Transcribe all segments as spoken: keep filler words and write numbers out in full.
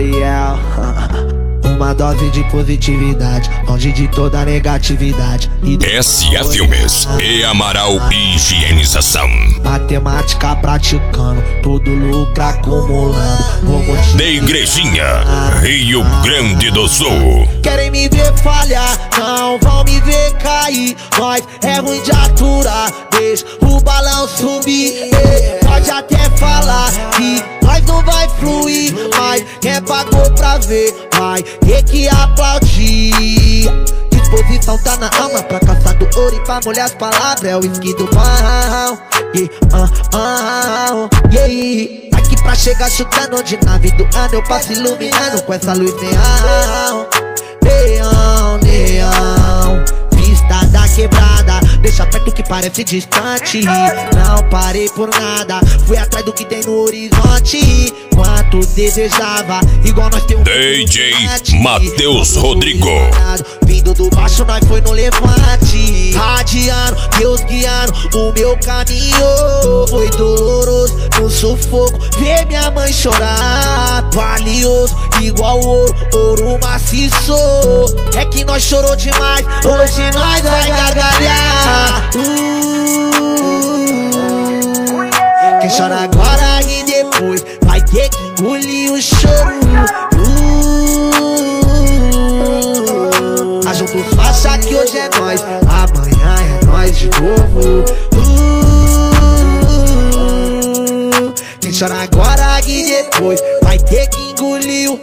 Ariel. Uma dose de positividade, longe de toda negatividade. S A Filmes e Amaral Higienização. Matemática praticando, todo lucro acumulando. De Igrejinha, Rio Grande do Sul. Querem me ver falhar, não vão me ver cair. Nós é ruim de aturar, deixa o balão subir. Pode até falar que nós não vai fluir, mas quem pagou pra ver vai ter que aplaudir. Disposição tá na alma pra caçar do ouro e pra molhar as palavras. É o whisky do pão, yeah, uh, uh, yeah. Aqui pra chegar chutando de nave do ano, eu passo iluminando com essa luz neão. Neão, neão, pista da quebrada, deixa perto que parece distante. Não parei por nada, fui atrás do que tem no horizonte. Quanto desejava, igual nós temos D J Matheus Rodrigo. Vindo do baixo, nós foi no levante. Radiando, Deus guiando o meu caminho. Foi doloroso, no sufoco, ver minha mãe chorar. Valioso, igual ouro, ouro maciço. É que nós chorou demais, hoje nós vai gargalhar. uh, Quem chora agora e depois vai ter que engolir o choro. uh, Ajunta os faixa que hoje é nós, amanhã é nós de novo. uh, Quem chora agora e depois vai ter que engolir o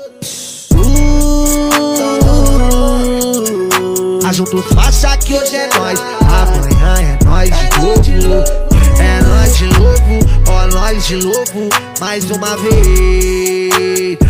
Ajunta os faixa que hoje é nós, amanhã é nós de novo. É nós de novo, ó nós de novo, mais uma vez.